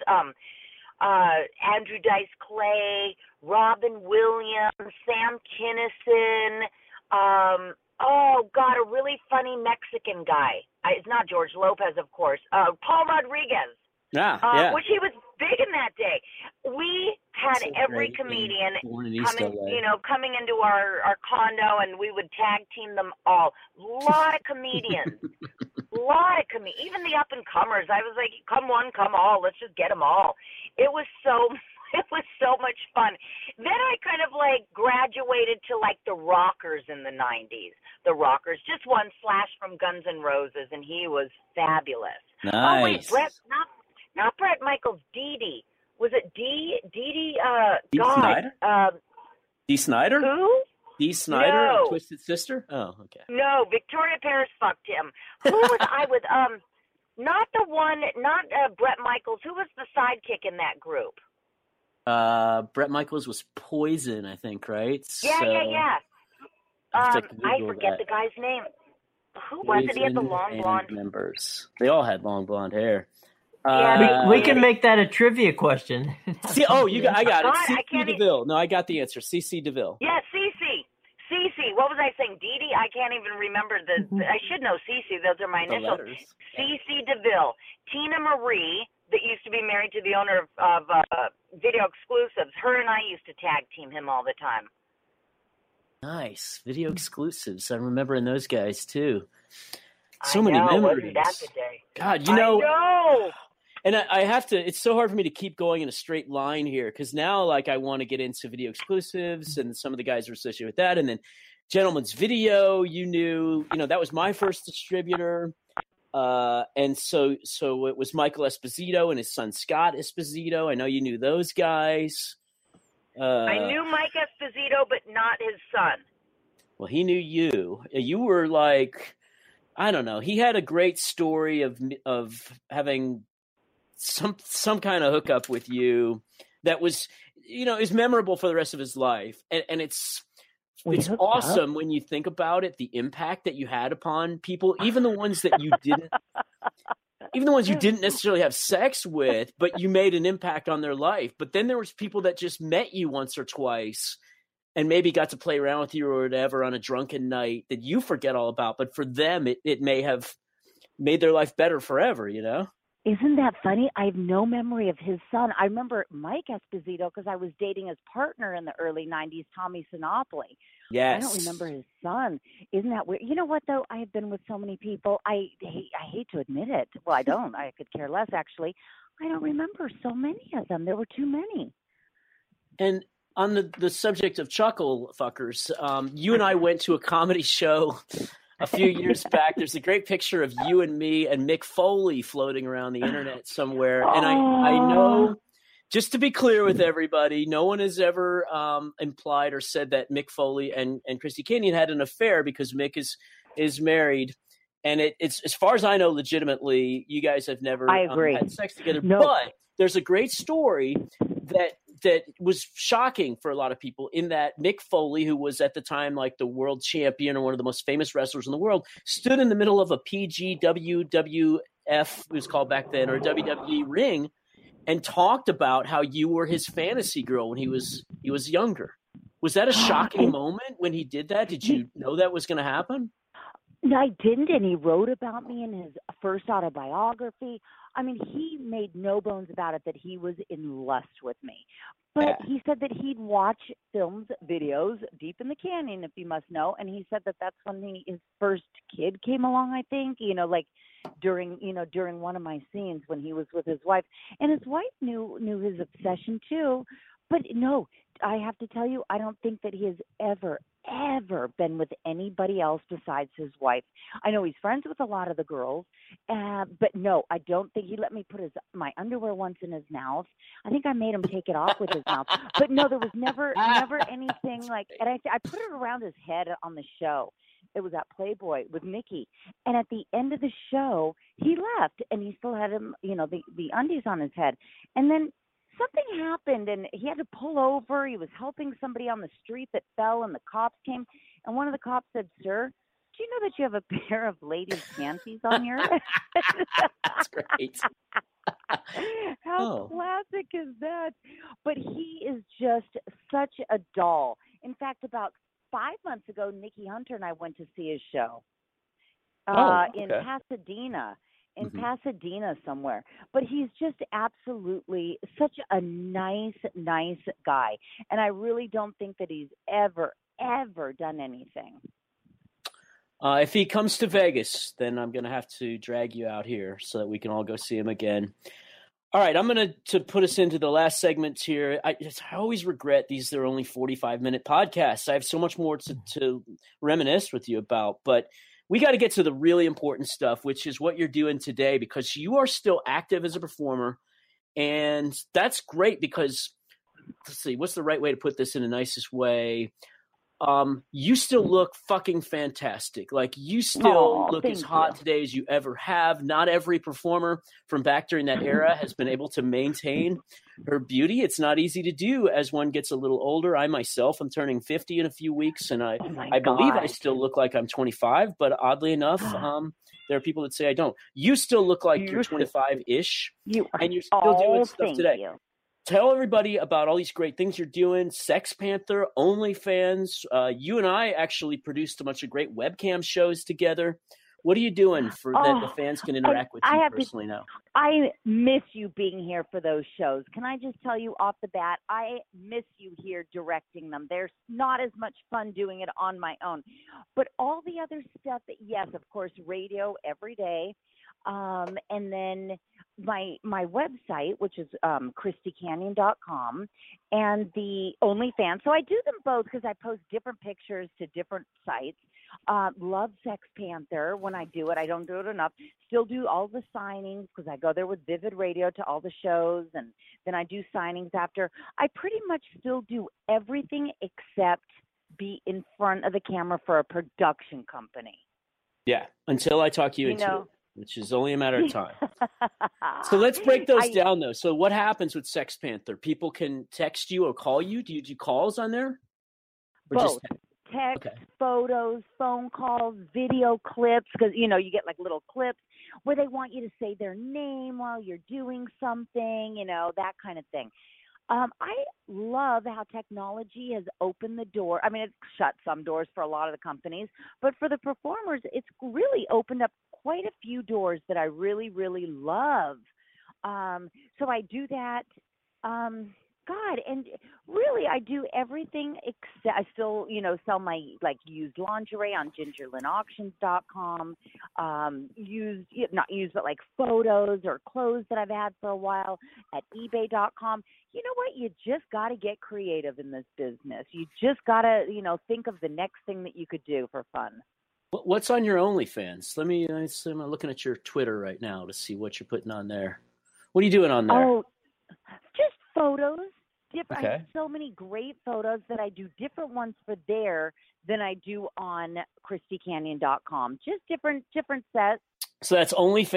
Andrew Dice Clay, Robin Williams, Sam Kinison, oh, God, a really funny Mexican guy. It's not George Lopez, of course. Paul Rodriguez. Yeah. Which he was big in that day. We had every comedian coming into our condo, and we would tag team them all. A lot of comedians. Even the up-and-comers. I was like, come one, come all. Let's just get them all. It was so much fun. Then I kind of like graduated to like the rockers in the 90s. The rockers. Just one, Slash from Guns N' Roses, and he was fabulous. Nice. Oh, wait, not Bret Michaels, Dee Dee. Was it Dee Snider? Dee Snider? Who? Dee Snider, No. Twisted Sister? Oh, okay. No, Victoria Paris fucked him. Who was I with? Not Bret Michaels. Who was the sidekick in that group? Bret Michaels was Poison, I think, right? Yeah. I forget the guy's name. Who was it? He had the long blonde. Members. They all had long blonde hair. We can make that a trivia question. I got it. God, CeCe DeVille. No, I got the answer. CeCe DeVille. Yeah, CeCe. What was I saying? Dee Dee? I can't even remember I should know CeCe. Those are my initials. CeCe DeVille. Tina Marie, that used to be married to the owner of Video Exclusives. Her and I used to tag team him all the time. Nice. Video Exclusives. I'm remembering those guys, too. So many memories. Wasn't that the day? God, I know. And I have to, it's so hard for me to keep going in a straight line here because now, like, I want to get into Video Exclusives and some of the guys are associated with that. And then Gentleman's Video, that was my first distributor. And so it was Michael Esposito and his son Scott Esposito. I know you knew those guys. I knew Mike Esposito, but not his son. Well, he knew you. You were like, I don't know. He had a great story of having some kind of hookup with you that was, is memorable for the rest of his life. And it's awesome when you think about it, the impact that you had upon people, even the ones that you didn't necessarily have sex with, but you made an impact on their life. But then there was people that just met you once or twice and maybe got to play around with you or whatever on a drunken night that you forget all about. But for them, it may have made their life better forever, Isn't that funny? I have no memory of his son. I remember Mike Esposito because I was dating his partner in the early 90s, Tommy Sinopoli. Yes. I don't remember his son. Isn't that weird? You know what, though? I have been with so many people. I hate to admit it. Well, I don't. I could care less, actually. I don't remember so many of them. There were too many. And on the subject of chuckle fuckers, you and I went to a comedy show a few years back. There's a great picture of you and me and Mick Foley floating around the internet somewhere. And I know, just to be clear with everybody, no one has ever implied or said that Mick Foley and Christy Canyon had an affair because Mick is married. And it's, as far as I know, legitimately, you guys have never had sex together. No. But there's a great story that was shocking for a lot of people in that Mick Foley, who was at the time like the world champion or one of the most famous wrestlers in the world, stood in the middle of a PGWWF, it was called back then, or WWE ring, and talked about how you were his fantasy girl when he was younger. Was that a shocking moment when he did that? Did you know that was going to happen? No, I didn't, and he wrote about me in his first autobiography. I mean, he made no bones about it that he was in lust with me. But he said that he'd watch films, videos deep in the canyon, if you must know. And he said that that's when his first kid came along, I think, like during one of my scenes when he was with his wife. And his wife knew his obsession too. But no, I have to tell you, I don't think that he has ever, ever been with anybody else besides his wife. I know he's friends with a lot of the girls, but no, I don't think he let me put my underwear once in his mouth. I think I made him take it off with his mouth. But no, there was never anything like, and I put it around his head on the show. It was at Playboy with Nikki. And at the end of the show, he left and he still had him, the undies on his head. And then something happened and he had to pull over. He was helping somebody on the street that fell and the cops came. And one of the cops said, "Sir, do you know that you have a pair of ladies' panties on your head?" That's great. How classic is that? But he is just such a doll. In fact, about 5 months ago, Nikki Hunter and I went to see his show in Pasadena. Pasadena somewhere. But he's just absolutely such a nice guy. And I really don't think that he's ever done anything. If he comes to Vegas, then I'm going to have to drag you out here so that we can all go see him again. All right, I'm going to put us into the last segment here. I always regret these are only 45-minute podcasts. I have so much more to reminisce with you about, but we got to get to the really important stuff, which is what you're doing today, because you are still active as a performer, and that's great because, let's see, what's the right way to put this in the nicest way? You still look fucking fantastic. Like, you still look as hot today as you ever have. Not every performer from back during that era has been able to maintain her beauty. It's not easy to do as one gets a little older. I myself am turning 50 in a few weeks, and I believe I still look like I'm 25, but oddly enough, there are people that say I don't. You still look like you're 25-ish, and you're still doing stuff today. Tell everybody about all these great things you're doing. Sex Panther, OnlyFans. You and I actually produced a bunch of great webcam shows together. What are you doing for that the fans can interact with you personally now? I miss you being here for those shows. Can I just tell you off the bat, I miss you here directing them. There's not as much fun doing it on my own. But all the other stuff, yes, of course, radio every day. And then my website, which is ChristyCanyon.com, and the OnlyFans. So I do them both because I post different pictures to different sites. Love Sex Panther when I do it. I don't do it enough. Still do all the signings because I go there with Vivid Radio to all the shows, and then I do signings after. I pretty much still do everything except be in front of the camera for a production company. Yeah, until I talk you into it, which is only a matter of time. So let's break those down, though. So what happens with Sex Panther? People can text you or call you? Do you do calls on there? Or both. Text, photos, phone calls, video clips, because, you get like little clips where they want you to say their name while you're doing something, that kind of thing. I love how technology has opened the door. I mean, it's shut some doors for a lot of the companies, but for the performers, it's really opened up quite a few doors that I really, really love. So I do that. And really I do everything except I still, sell my used lingerie on gingerlinauctions.com, but photos or clothes that I've had for a while at ebay.com. You know what? You just got to get creative in this business. You just got to, think of the next thing that you could do for fun. What's on your OnlyFans? I'm looking at your Twitter right now to see what you're putting on there. What are you doing on there? Oh, just photos. I have so many great photos that I do different ones for there than I do on ChristyCanyon.com. Just different sets. So that's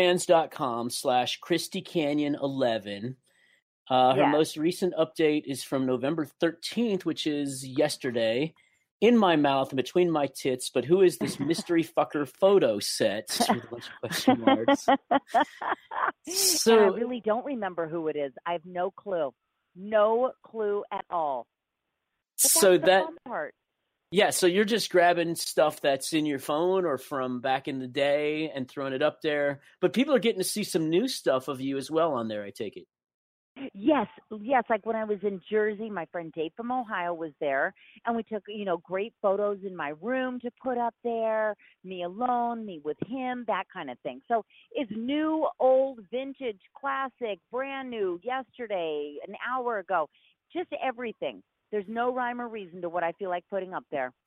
onlyfans.com/ChristyCanyon11. Her most recent update is from November 13th, which is yesterday. In my mouth and between my tits, but who is this mystery fucker photo set? With a bunch of question marks. So I really don't remember who it is. I have no clue. No clue at all. But so that's the fun part. Yeah, so you're just grabbing stuff that's in your phone or from back in the day and throwing it up there. But people are getting to see some new stuff of you as well on there, I take it. Yes. Like when I was in Jersey, my friend Dave from Ohio was there, and we took, great photos in my room to put up there, me alone, me with him, that kind of thing. So it's new, old, vintage, classic, brand new, yesterday, an hour ago, just everything. There's no rhyme or reason to what I feel like putting up there.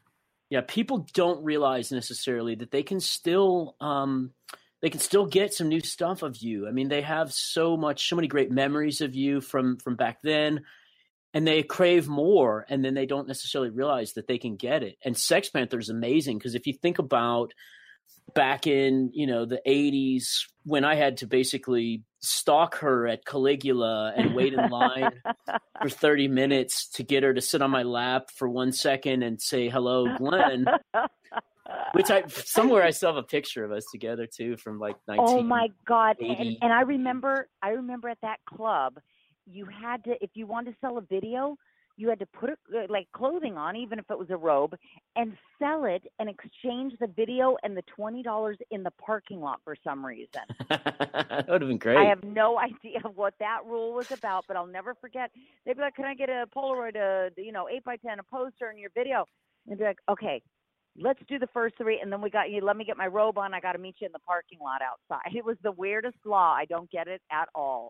Yeah, people don't realize necessarily that they can still get some new stuff of you. I mean, they have so many great memories of you from back then, and they crave more, and then they don't necessarily realize that they can get it. And Sex Panther is amazing because if you think about back in, the 80s when I had to basically stalk her at Caligula and wait in line for 30 minutes to get her to sit on my lap for 1 second and say, hello, Glenn, which I still have a picture of us together too from like 19. Oh my God. And I remember at that club, you had to, if you wanted to sell a video, you had to put like clothing on, even if it was a robe, and sell it and exchange the video and the $20 in the parking lot for some reason. That would have been great. I have no idea what that rule was about, but I'll never forget. They'd be like, can I get a Polaroid, 8x10, a poster in your video? And they'd be like, okay, let's do the first 3, and then let me get my robe on. I got to meet you in the parking lot outside. It was the weirdest law. I don't get it at all.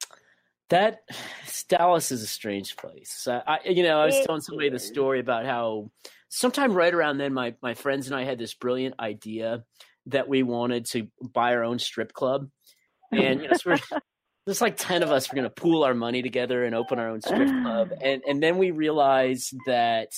Dallas is a strange place. I was telling somebody the story about how sometime right around then, my friends and I had this brilliant idea that we wanted to buy our own strip club. And, so there's like 10 of us were going to pool our money together and open our own strip club. And then we realized that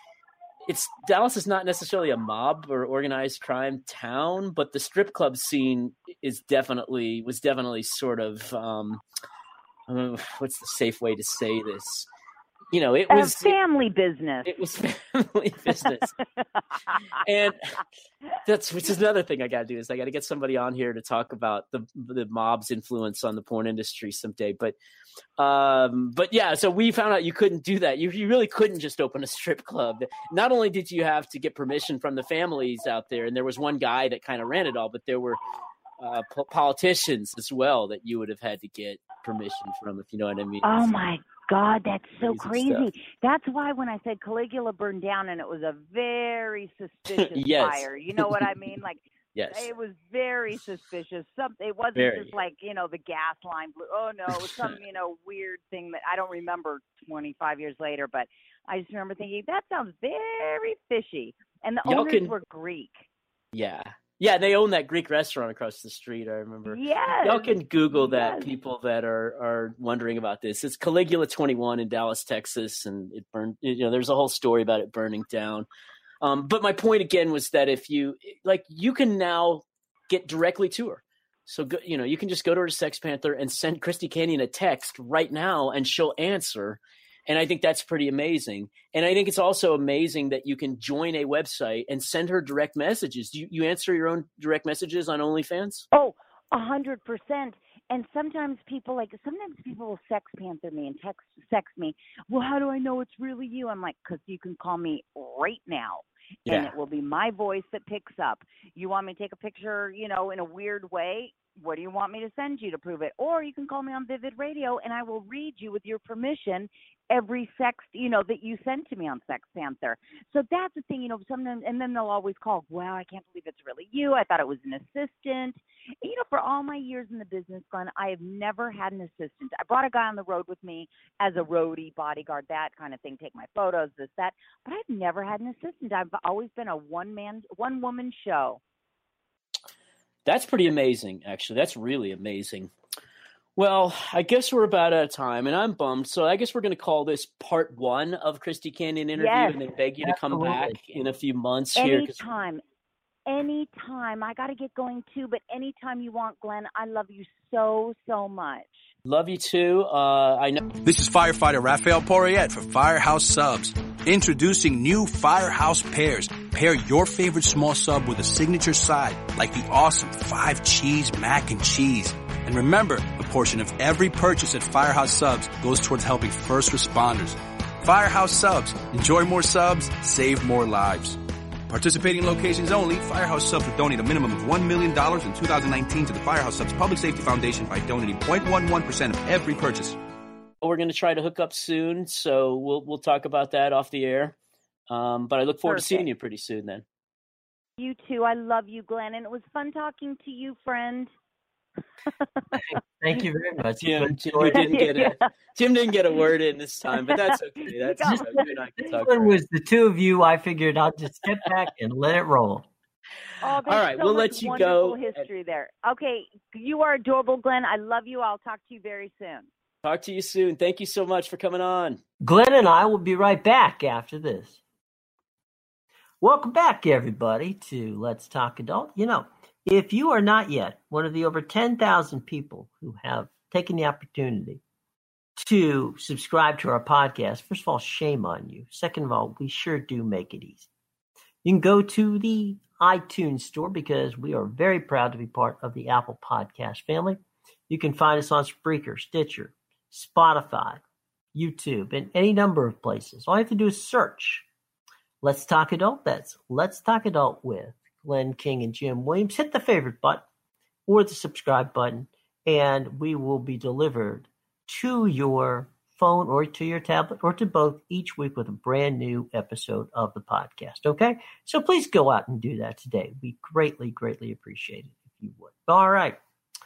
Dallas is not necessarily a mob or organized crime town, but the strip club scene was definitely sort of, what's the safe way to say this? It was family business. It was family business. And which is another thing I got to do is I got to get somebody on here to talk about the mob's influence on the porn industry someday. But yeah, so we found out you couldn't do that. You really couldn't just open a strip club. Not only did you have to get permission from the families out there, and there was one guy that kind of ran it all, but there were politicians as well that you would have had to get permission from, if you know what I mean. Oh my God, that's so crazy. Stuff. That's why when I said Caligula burned down and it was a very suspicious Yes. fire, you know what I mean? Like, yes, it was very suspicious. It wasn't just like, the gas line blew. Oh no, it was some, weird thing that I don't remember 25 years later, but I just remember thinking, that sounds very fishy. And the owners were Greek. Yeah. Yeah, they own that Greek restaurant across the street, I remember. Yes. Y'all can Google that, people that are wondering about this. It's Caligula 21 in Dallas, Texas, and it burned, there's a whole story about it burning down. But my point again was that if you can now get directly to her. So, you can just go to her Sex Panther and send Christy Canyon a text right now and she'll answer. And I think that's pretty amazing. And I think it's also amazing that you can join a website and send her direct messages. Do you answer your own direct messages on OnlyFans? Oh, 100%. And sometimes people will Sex Panther me and text me. Well, how do I know it's really you? I'm like, because you can call me right now. And it will be my voice that picks up. You want me to take a picture, in a weird way? What do you want me to send you to prove it? Or you can call me on Vivid Radio and I will read you with your permission every sex, that you send to me on Sex Panther. So that's the thing, sometimes, and then they'll always call, wow, I can't believe it's really you. I thought it was an assistant. And, for all my years in the business, Glenn, I have never had an assistant. I brought a guy on the road with me as a roadie, bodyguard, that kind of thing, take my photos, this, that. But I've never had an assistant. I've always been a one-woman show. That's pretty amazing, actually. That's really amazing. Well, I guess we're about out of time, and I'm bummed. So I guess we're going to call this part 1 of Christy Canyon interview, and then beg you to come back in a few months here. Anytime. I got to get going too, but anytime you want, Glenn. I love you so, so much. Love you too. I know. This is firefighter Raphael Porriette for Firehouse Subs. Introducing new Firehouse Pairs. Pair your favorite small sub with a signature side, like the awesome 5-cheese mac and cheese. And remember, a portion of every purchase at Firehouse Subs goes towards helping first responders. Firehouse Subs. Enjoy more subs, save more lives. Participating locations only. Firehouse Subs will donate a minimum of $1 million in 2019 to the Firehouse Subs Public Safety Foundation by donating 0.11% of every purchase. We're going to try to hook up soon, so we'll talk about that off the air. But I look forward to seeing you pretty soon then. You too. I love you, Glenn, and it was fun talking to you, friend. Thank you very much. Jim didn't get a word in this time, but that's okay. That's so you and I can talk. When was the two of you? I figured I'll just step back and let it roll. Oh, all right, we'll let you go. History there. Okay, you are adorable, Glenn. I love you. I'll talk to you very soon. Talk to you soon. Thank you so much for coming on. Glenn and I will be right back after this. Welcome back, everybody, to Let's Talk Adult. You know, if you are not yet one of the over 10,000 people who have taken the opportunity to subscribe to our podcast, first of all, shame on you. Second of all, we sure do make it easy. You can go to the iTunes store because we are very proud to be part of the Apple Podcast family. You can find us on Spreaker, Stitcher, Spotify, YouTube, and any number of places. All you have to do is search Let's Talk Adult. That's Let's Talk Adult with Glenn King and Jim Williams. Hit the favorite button or the subscribe button, and we will be delivered to your phone or to your tablet or to both each week with a brand new episode of the podcast. Okay? So please go out and do that today. We greatly, greatly appreciate it if you would. All right.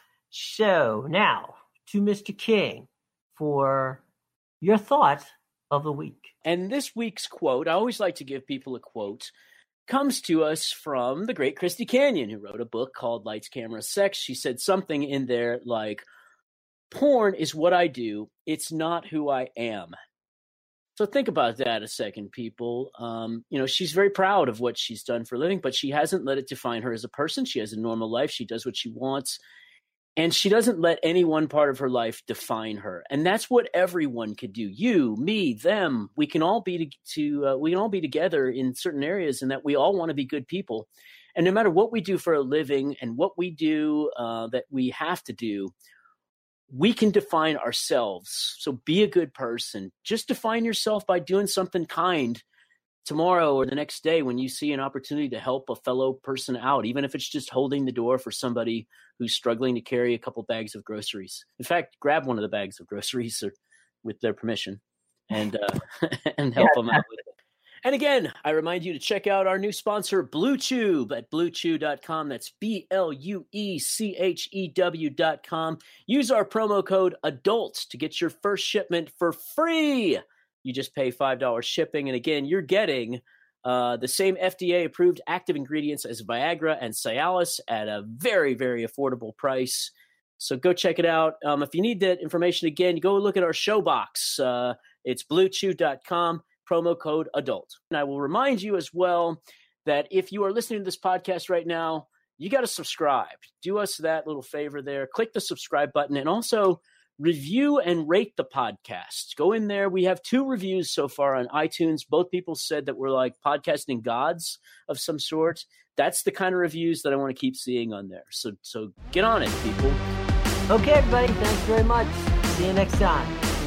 So now to Mr. King for your thought of the week. And this week's quote, I always like to give people a quote, comes to us from the great Christy Canyon, who wrote a book called Lights, Camera, Sex. She said something in there like, porn is what I do. It's not who I am. So think about that a second, people. She's very proud of what she's done for a living, but she hasn't let it define her as a person. She has a normal life. She does what she wants. And she doesn't let any one part of her life define her. And that's what everyone could do. You, me, them. We can all be together in certain areas, and that we all want to be good people. And no matter what we do for a living and what we do that we have to do, we can define ourselves. So be a good person. Just define yourself by doing something kind tomorrow or the next day when you see an opportunity to help a fellow person out, even if it's just holding the door for somebody who's struggling to carry a couple bags of groceries. In fact, grab one of the bags of groceries with their permission and help them out with it. And again, I remind you to check out our new sponsor, BlueChew, at BlueChew.com. That's BlueChew.com. Use our promo code ADULTS to get your first shipment for free. You just pay $5 shipping. And again, you're getting the same FDA-approved active ingredients as Viagra and Cialis at a very, very affordable price. So go check it out. If you need that information again, go look at our show box. It's BlueChew.com. Promo code ADULT. And I will remind you as well that if you are listening to this podcast right now, you got to subscribe. Do us that little favor there. Click the subscribe button and also review and rate the podcast. Go in there. We have 2 reviews so far on iTunes. Both people said that we're like podcasting gods of some sort. That's the kind of reviews that I want to keep seeing on there. So get on it, people. Okay, everybody. Thanks very much. See you next time.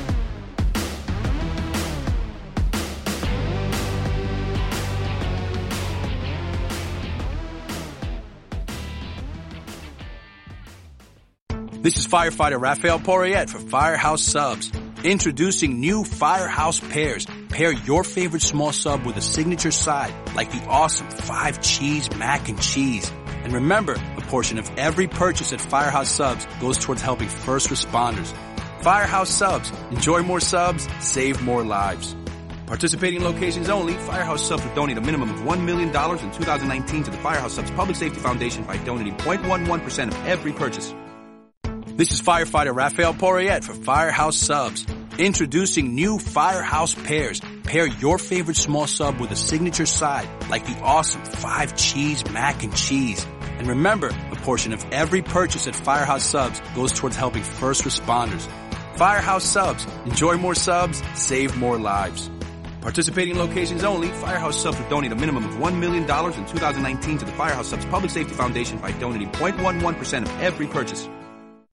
This is firefighter Raphael Porriette for Firehouse Subs. Introducing new Firehouse Pairs. Pair your favorite small sub with a signature side, like the awesome 5-cheese mac and cheese. And remember, a portion of every purchase at Firehouse Subs goes towards helping first responders. Firehouse Subs. Enjoy more subs, save more lives. Participating locations only, Firehouse Subs will donate a minimum of $1 million in 2019 to the Firehouse Subs Public Safety Foundation by donating 0.11% of every purchase. This is firefighter Raphael Porriette for Firehouse Subs. Introducing new Firehouse Pairs. Pair your favorite small sub with a signature side, like the awesome 5-cheese mac and cheese. And remember, a portion of every purchase at Firehouse Subs goes towards helping first responders. Firehouse Subs. Enjoy more subs, save more lives. Participating locations only, Firehouse Subs will donate a minimum of $1 million in 2019 to the Firehouse Subs Public Safety Foundation by donating 0.11% of every purchase.